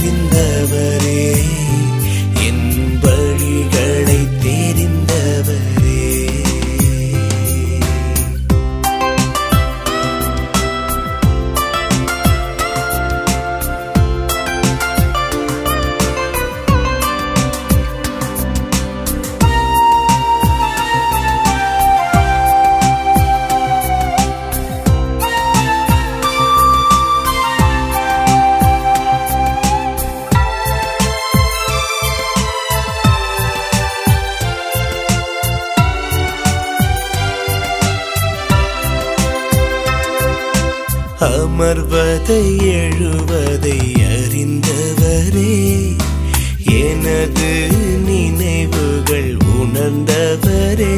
அறிந்தவரே, என் வழிகளை தெரிந்தவரே. அமர்வதை எழுவதை அறிந்தவரே, எனது நினைவுகள் உணர்ந்தவரே.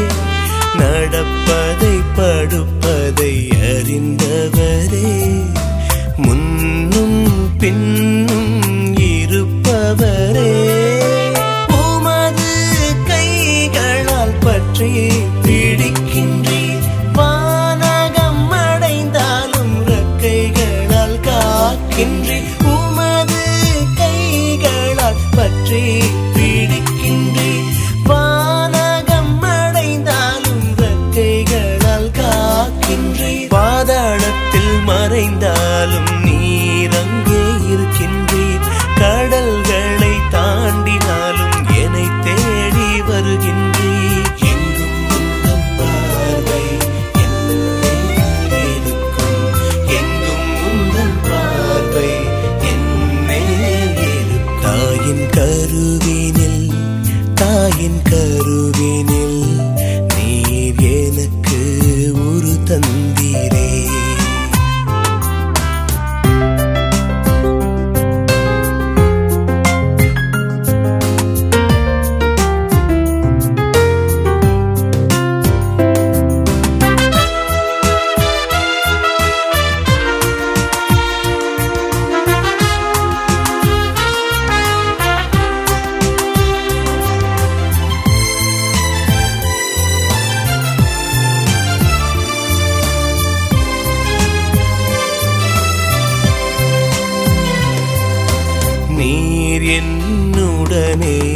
நடப்பதை படுப்பதை அறிந்தவரே, முன்னும் பின்னும் இருப்பவரே. உமது கைகளால் பற்றி பிடிக்கின்றீர், வானகம் அடைந்தாலும் ரெக்கைகளால் காக்கின்றீர். உமது கைகளால் பற்றி பிடிக்கின்றீர், வானகம் அடைந்தாலும் ரெக்கைகளால் காக்கின்றீர். பாதாளத்தில் மறைந்தாலும் நீர் அங்கே இருக்கின்றீர், கடல்களை தாண்டினாலும் என்னை தேடி வருகின்றீர். எங்கும் உந்தன் பார்வை என்னை இருக்கும், எங்கும் உந்தன் பார்வை என்னை இருக்கும். தாயின் கருவினில் நீர் எனக்கு உரு தந்தீரே. நீர் என்னுடனே